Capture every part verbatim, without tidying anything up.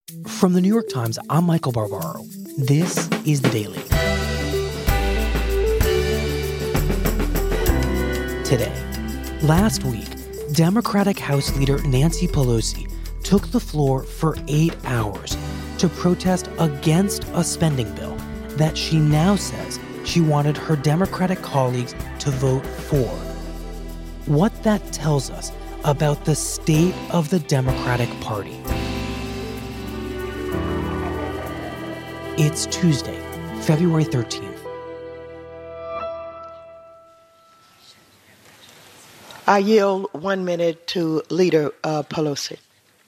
From the New York Times, I'm Michael Barbaro. This is The Daily. Today, last week, Democratic House Leader Nancy Pelosi took the floor for eight hours to protest against a spending bill that she now says she wanted her Democratic colleagues to vote for. What that tells us about the state of the Democratic Party. It's Tuesday, February thirteenth. I yield one minute to Leader uh, Pelosi.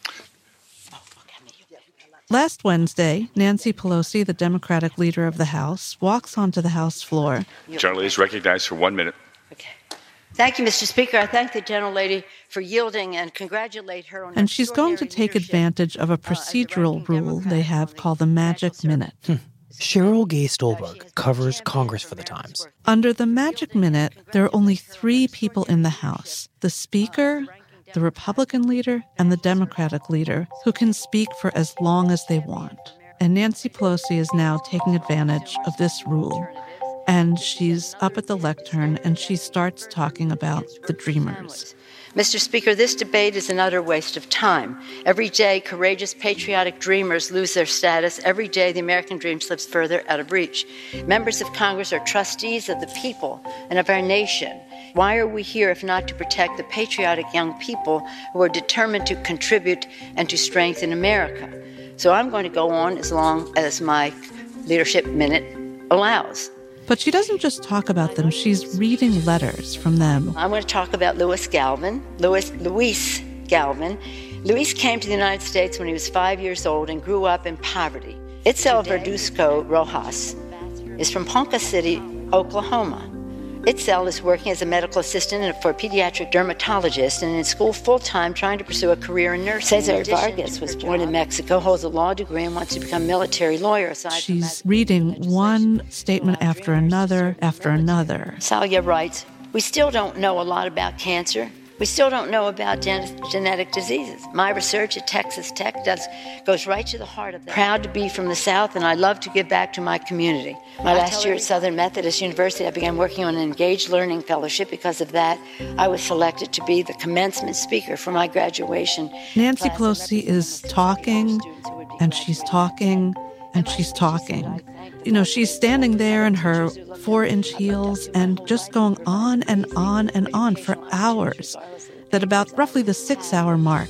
Last Wednesday, Nancy Pelosi, the Democratic leader of the House, walks onto the House floor. Gentlelady is recognized for one minute. Okay. Thank you, Mister Speaker. I thank the gentlelady for yielding and congratulate her on her And she's going to take advantage of a procedural uh, rule they have called the Magic Minute. Hmm. Cheryl Gay Stolberg covers Congress for The Times. Under the Magic Minute, there are only three people in the House: the Speaker, the Republican leader, and the Democratic leader, who can speak for as long as they want. And Nancy Pelosi is now taking advantage of this rule. And she's up at the lectern, and she starts talking about the Dreamers. Mister Speaker, this debate is an utter waste of time. Every day, courageous, patriotic dreamers lose their status. Every day, the American dream slips further out of reach. Members of Congress are trustees of the people and of our nation. Why are we here if not to protect the patriotic young people who are determined to contribute and to strengthen America? So I'm going to go on as long as my leadership minute allows. But she doesn't just talk about them, she's reading letters from them. I'm going to talk about Louis Galvin. Louis, Luis Galvin. Luis came to the United States when he was five years old and grew up in poverty. Itzel Verduzco Rojas is from Ponca City, Oklahoma. Itzel is working as a medical assistant for a pediatric dermatologist and in school full-time trying to pursue a career in nursing. Cesar Vargas was born in Mexico, holds a law degree, and wants to become a military lawyer. She's reading one statement after another after another. Salia writes, "We still don't know a lot about cancer. We still don't know about gen- genetic diseases. My research at Texas Tech does goes right to the heart of that. Proud to be from the South, and I love to give back to my community. My last year at Southern Methodist University, I began working on an engaged learning fellowship. Because of that, I was selected to be the commencement speaker for my graduation. Nancy Pelosi is talking, and she's talking, and she's talking. You know, she's standing there in her four-inch heels and just going on and on and on for hours. At about roughly the six-hour mark,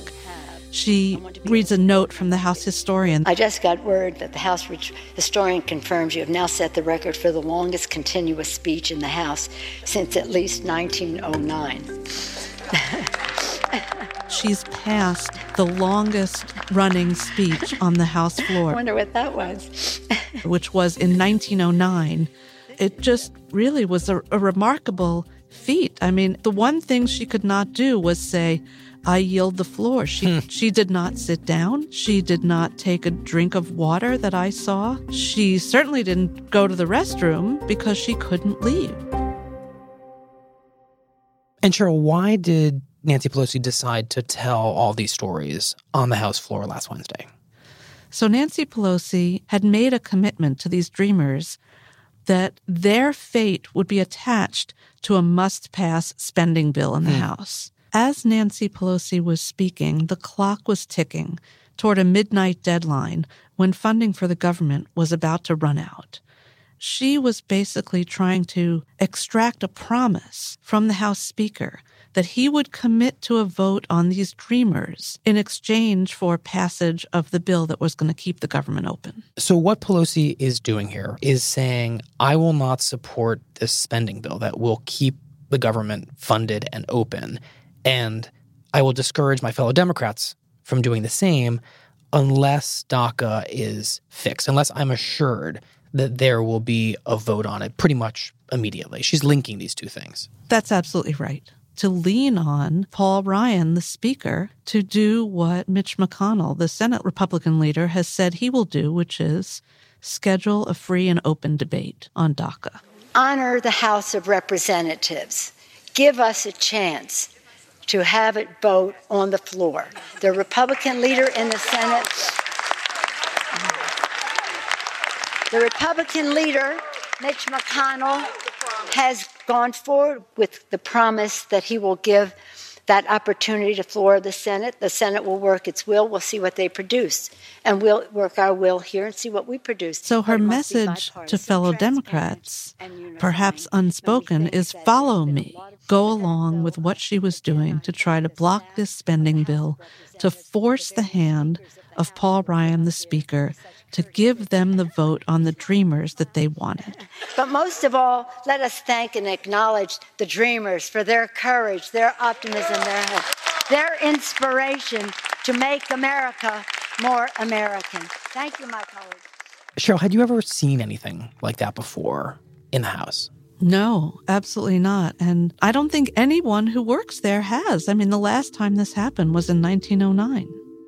she reads a note from the House historian. I just got word that the House historian confirms you have now set the record for the longest continuous speech in the House since at least nineteen oh nine. She's passed the longest running speech on the House floor. I wonder what that was. Which was in nineteen oh nine. It just really was a, a remarkable feat. I mean, the one thing she could not do was say, I yield the floor. She hmm. she did not sit down. She did not take a drink of water that I saw. She certainly didn't go to the restroom because she couldn't leave. And Cheryl, why did Nancy Pelosi decide to tell all these stories on the House floor last Wednesday? So Nancy Pelosi had made a commitment to these dreamers that their fate would be attached to a must-pass spending bill in the hmm. House. As Nancy Pelosi was speaking, the clock was ticking toward a midnight deadline when funding for the government was about to run out. She was basically trying to extract a promise from the House Speaker that he would commit to a vote on these dreamers in exchange for passage of the bill that was going to keep the government open. So what Pelosi is doing here is saying, I will not support this spending bill that will keep the government funded and open, and I will discourage my fellow Democrats from doing the same unless DACA is fixed, unless I'm assured that there will be a vote on it pretty much immediately. She's linking these two things. That's absolutely right. To lean on Paul Ryan, the Speaker, to do what Mitch McConnell, the Senate Republican leader, has said he will do, which is schedule a free and open debate on DACA. Honor the House of Representatives. Give us a chance to have it vote on the floor. The Republican leader in the Senate The Republican leader, Mitch McConnell, has gone forward with the promise that he will give that opportunity to floor the Senate. The Senate will work its will. We'll see what they produce. And we'll work our will here and see what we produce. So her message to fellow Democrats, perhaps unspoken, is follow me. Go along with what she was doing to try to block this spending bill, to force the hand of Paul Ryan, the Speaker, to give them the vote on the Dreamers that they wanted. But most of all, let us thank and acknowledge the Dreamers for their courage, their optimism, their hope, their inspiration to make America more American. Thank you, my colleagues. Cheryl, had you ever seen anything like that before in the House? No, absolutely not. And I don't think anyone who works there has. I mean, the last time this happened was in nineteen oh nine.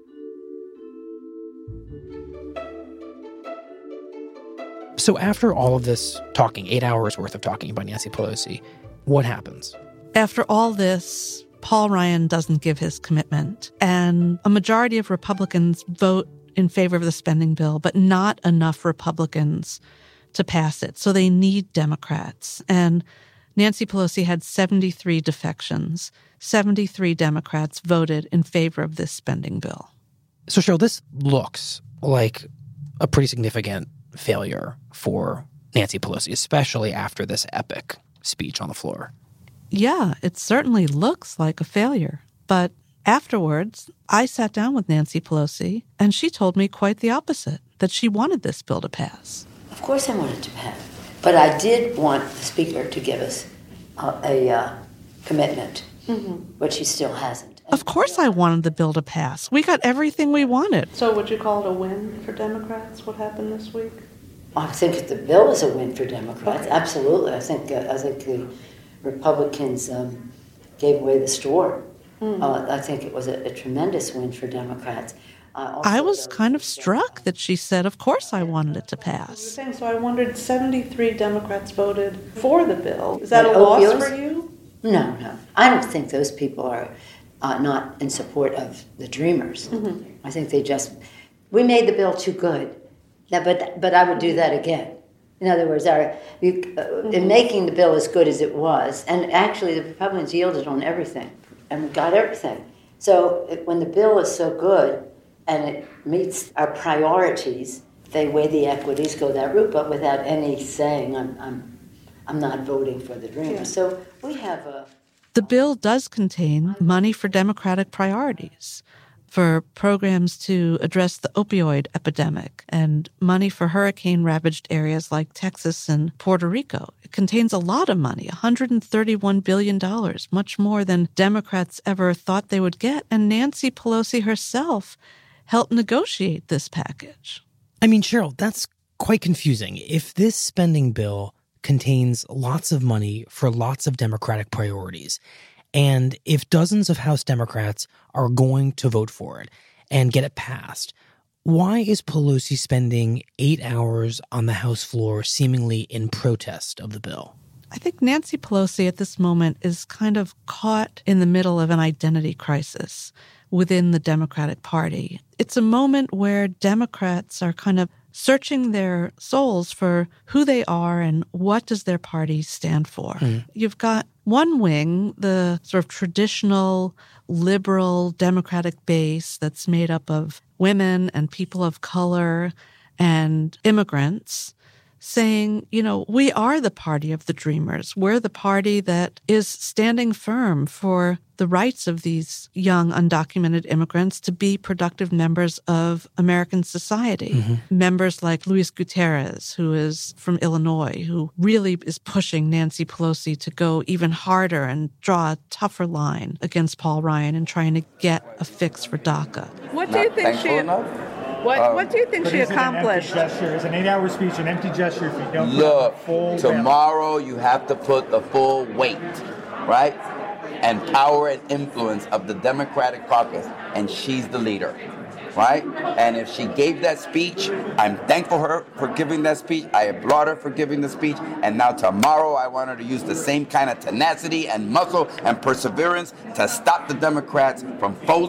So after all of this talking, eight hours worth of talking by Nancy Pelosi, what happens? After all this, Paul Ryan doesn't give his commitment, and a majority of Republicans vote in favor of the spending bill, but not enough Republicans to pass it. So they need Democrats. And Nancy Pelosi had seventy-three defections. seventy-three Democrats voted in favor of this spending bill. So, Cheryl, this looks like a pretty significant failure for Nancy Pelosi, especially after this epic speech on the floor. Yeah, it certainly looks like a failure. But afterwards, I sat down with Nancy Pelosi, and she told me quite the opposite, that she wanted this bill to pass. Of course I wanted to pass. But I did want the Speaker to give us a, a uh, commitment, mm-hmm. which he still hasn't. Of course I wanted the bill to pass. We got everything we wanted. So would you call it a win for Democrats, what happened this week? I think the bill is a win for Democrats. Okay. Absolutely. I think uh, I think the Republicans um, gave away the store. Mm. Uh, I think it was a, a tremendous win for Democrats. Uh, I was kind of struck that she said, of course I wanted it to pass. So I wondered, seventy-three Democrats voted for the bill. Is that a loss for you? No, no. I don't think those people are uh, not in support of the Dreamers. Mm-hmm. I think they just, we made the bill too good. Yeah, but but I would do that again. In other words, our, you, uh, in making the bill as good as it was, and actually the Republicans yielded on everything, and we got everything. So it, when the bill is so good and it meets our priorities, they weigh the equities, go that route, but without any saying, I'm I'm, I'm not voting for the Dreamers. Yeah. So we have a... The bill does contain money for Democratic priorities, for programs to address the opioid epidemic and money for hurricane-ravaged areas like Texas and Puerto Rico. It contains a lot of money, one hundred thirty-one billion dollars, much more than Democrats ever thought they would get. And Nancy Pelosi herself helped negotiate this package. I mean, Cheryl, that's quite confusing. If this spending bill contains lots of money for lots of Democratic priorities, and if dozens of House Democrats are going to vote for it and get it passed, why is Pelosi spending eight hours on the House floor seemingly in protest of the bill? I think Nancy Pelosi at this moment is kind of caught in the middle of an identity crisis within the Democratic Party. It's a moment where Democrats are kind of searching their souls for who they are and what does their party stand for. Mm. You've got one wing, the sort of traditional liberal Democratic base that's made up of women and people of color and immigrants, saying, you know, we are the party of the Dreamers. We're the party that is standing firm for the rights of these young undocumented immigrants to be productive members of American society. Mm-hmm. Members like Luis Gutierrez, who is from Illinois, who really is pushing Nancy Pelosi to go even harder and draw a tougher line against Paul Ryan and trying to get a fix for DACA. What do you think she... Enough? What, um, what do you think she accomplished? An empty gesture. It's an eight-hour speech, an empty gesture if you don't Look, put full tomorrow balance. You have to put the full weight, right? And power and influence of the Democratic caucus, and she's the leader, right? And if she gave that speech, I'm thankful for her for giving that speech. I applaud her for giving the speech. And now tomorrow I want her to use the same kind of tenacity and muscle and perseverance to stop the Democrats from folding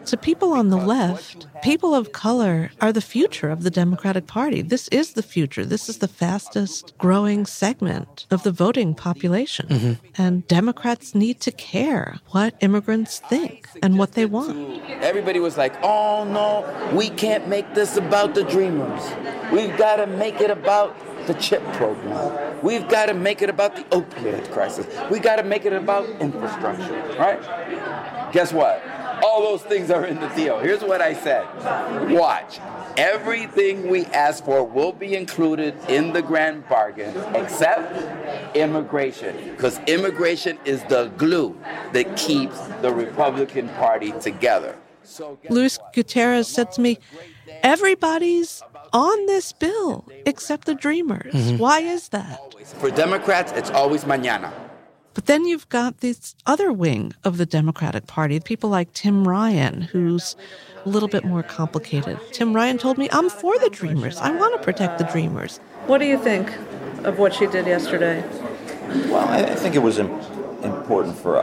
to people on the left, people of color are the future of the Democratic Party. This is the future. This is the fastest growing segment of the voting population. Mm-hmm. And Democrats need to care what immigrants think and what they want. Everybody was like, oh, no, we can't make this about the Dreamers. We've got to make it about the CHIP program. We've got to make it about the opioid crisis. We've got to make it about infrastructure, right? Guess what? All those things are in the deal. Here's what I said. Watch. Everything we ask for will be included in the grand bargain except immigration, because immigration is the glue that keeps the Republican Party together. So Luis Gutierrez said to me, everybody's on this bill except the Dreamers. Mm-hmm. Why is that? For Democrats, it's always mañana. But then you've got this other wing of the Democratic Party, people like Tim Ryan, who's a little bit more complicated. Tim Ryan told me, I'm for the Dreamers. I want to protect the Dreamers. What do you think of what she did yesterday? Well, I, I think it was im- important for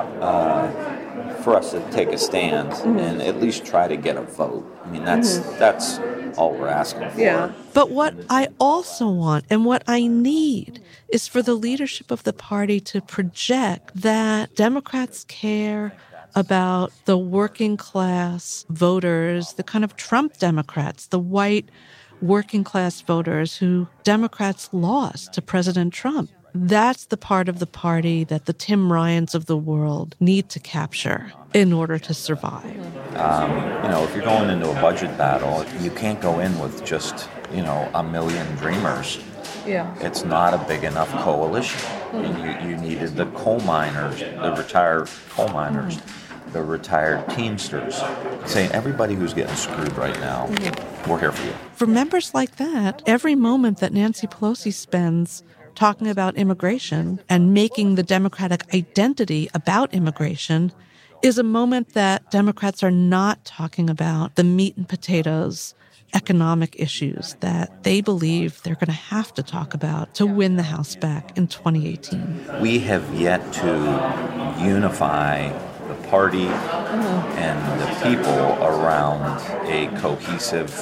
uh, for us to take a stand mm-hmm. and at least try to get a vote. I mean, that's mm-hmm. that's all we're asking for. Yeah. But what I also want and what I need is for the leadership of the party to project that Democrats care about the working class voters, the kind of Trump Democrats, the white working class voters who Democrats lost to President Trump. That's the part of the party that the Tim Ryans of the world need to capture in order to survive. Um, you know, if you're going into a budget battle, you can't go in with just, you know, a million Dreamers. Yeah. It's not a big enough coalition. Mm-hmm. You, you needed the coal miners, the retired coal miners, mm-hmm. the retired Teamsters, saying everybody who's getting screwed right now, mm-hmm. we're here for you. For members like that, every moment that Nancy Pelosi spends talking about immigration and making the Democratic identity about immigration is a moment that Democrats are not talking about the meat and potatoes economic issues that they believe they're going to have to talk about to win the House back in twenty eighteen. We have yet to unify the party mm-hmm. and the people around a cohesive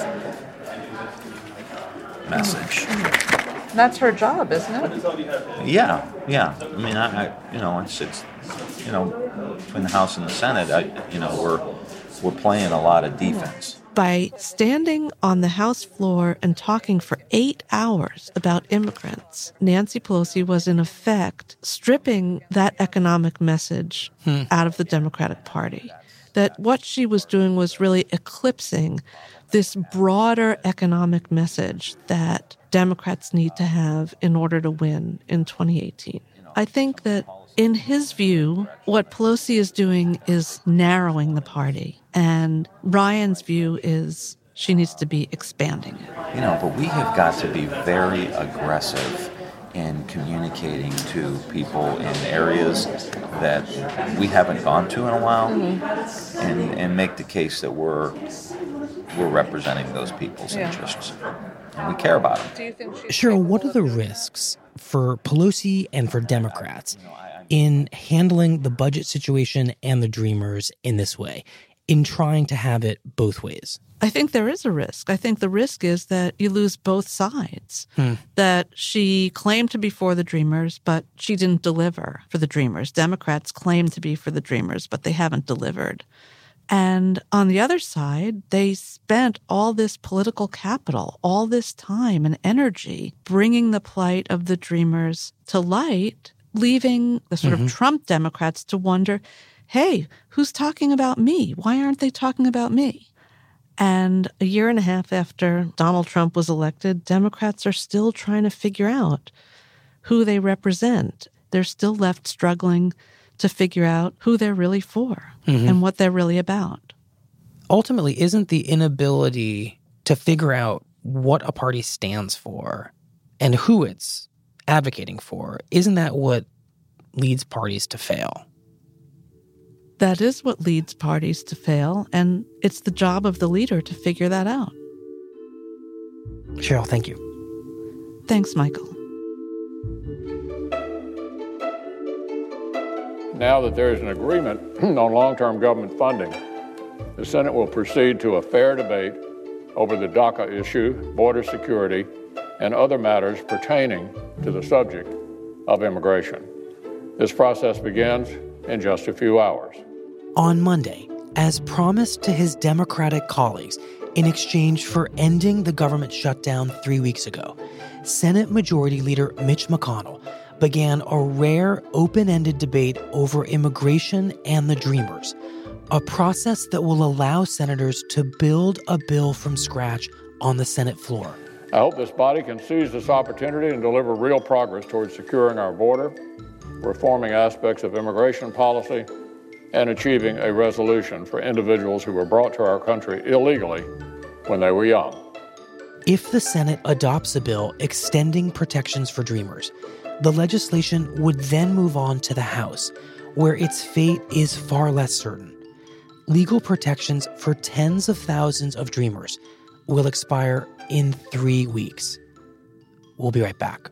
message. Mm-hmm. That's her job, isn't it? Yeah, yeah. I mean, I, I you know, it's, it's, you know, between the House and the Senate, I, you know, we're we're playing a lot of defense. By standing on the House floor and talking for eight hours about immigrants, Nancy Pelosi was in effect stripping that economic message hmm. out of the Democratic Party. That what she was doing was really eclipsing this broader economic message that Democrats need to have in order to win in twenty eighteen. I think that in his view, what Pelosi is doing is narrowing the party. And Ryan's view is she needs to be expanding it. You know, but we have got to be very aggressive in communicating to people in areas that we haven't gone to in a while mm-hmm. and, and make the case that we're we're representing those people's yeah. interests. And we care about them. Do you think Cheryl, what are the risks for Pelosi and for Democrats in handling the budget situation and the Dreamers in this way, in trying to have it both ways? I think there is a risk. I think the risk is that you lose both sides. Hmm. That she claimed to be for the Dreamers, but she didn't deliver for the Dreamers. Democrats claim to be for the Dreamers, but they haven't delivered. And on the other side, they spent all this political capital, all this time and energy bringing the plight of the Dreamers to light, leaving the sort mm-hmm. of Trump Democrats to wonder, hey, who's talking about me? Why aren't they talking about me? And a year and a half after Donald Trump was elected, Democrats are still trying to figure out who they represent. They're still left struggling to figure out who they're really for mm-hmm. and what they're really about. Ultimately, isn't the inability to figure out what a party stands for and who it's advocating for, isn't that what leads parties to fail? That is what leads parties to fail, and it's the job of the leader to figure that out. Cheryl, thank you. Thanks, Michael. Now that there is an agreement on long-term government funding, the Senate will proceed to a fair debate over the DACA issue, border security, and other matters pertaining to the subject of immigration. This process begins in just a few hours. On Monday, as promised to his Democratic colleagues in exchange for ending the government shutdown three weeks ago, Senate Majority Leader Mitch McConnell began a rare open-ended debate over immigration and the Dreamers, a process that will allow senators to build a bill from scratch on the Senate floor. I hope this body can seize this opportunity and deliver real progress towards securing our border, reforming aspects of immigration policy, and achieving a resolution for individuals who were brought to our country illegally when they were young. If the Senate adopts a bill extending protections for Dreamers, the legislation would then move on to the House, where its fate is far less certain. Legal protections for tens of thousands of Dreamers will expire in three weeks. We'll be right back.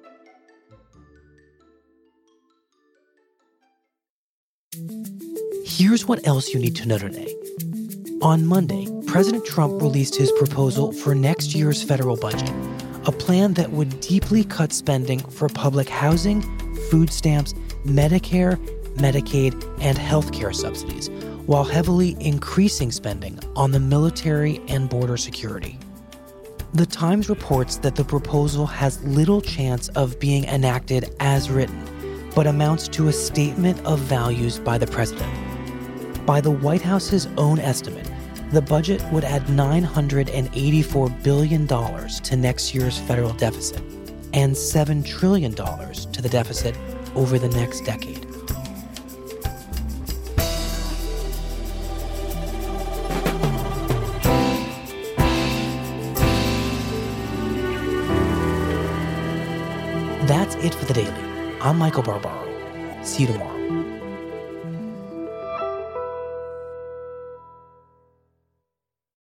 Here's what else you need to know today. On Monday, President Trump released his proposal for next year's federal budget, a plan that would deeply cut spending for public housing, food stamps, Medicare, Medicaid, and health care subsidies, while heavily increasing spending on the military and border security. The Times reports that the proposal has little chance of being enacted as written, but amounts to a statement of values by the president. By the White House's own estimate, the budget would add nine hundred eighty-four billion dollars to next year's federal deficit and seven trillion dollars to the deficit over the next decade. That's it for the Daily. I'm Michael Barbaro. See you tomorrow.